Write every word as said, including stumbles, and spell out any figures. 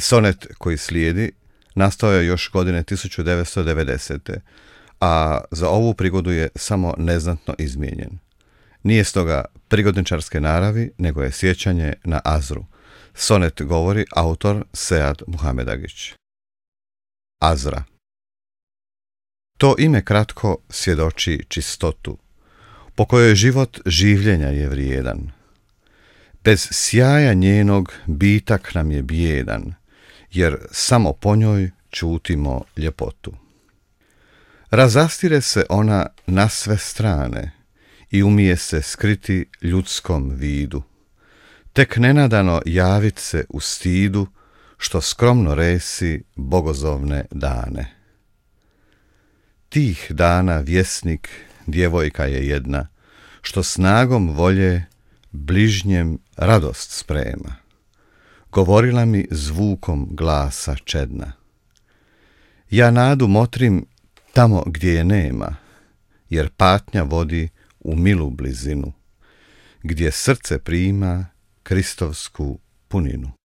Sonet koji slijedi nastao je još godine tisuću devetsto devedesete. a za ovu prigodu je samo neznatno izmijenjen. Nije stoga prigodničarske naravi, nego je sjećanje na Azru. Sonet govori autor Sead Muhamedagić. Azra. To ime kratko svjedoči čistotu, po kojoj život življenja je vrijedan. Bez sjaja njenog bitak nam je bijedan, jer samo po njoj čutimo ljepotu. Razastire se ona na sve strane i umije se skriti ljudskom vidu. Tek nenadano javit se u stidu, što skromno resi bogozovne dane. Tih dana vjesnik djevojka je jedna, što snagom volje bližnjem radost sprema. Govorila mi zvukom glasa čedna. Ja nadu motrim tamo gdje je nema, jer patnja vodi u milu blizinu, gdje srce prima kristovsku puninu.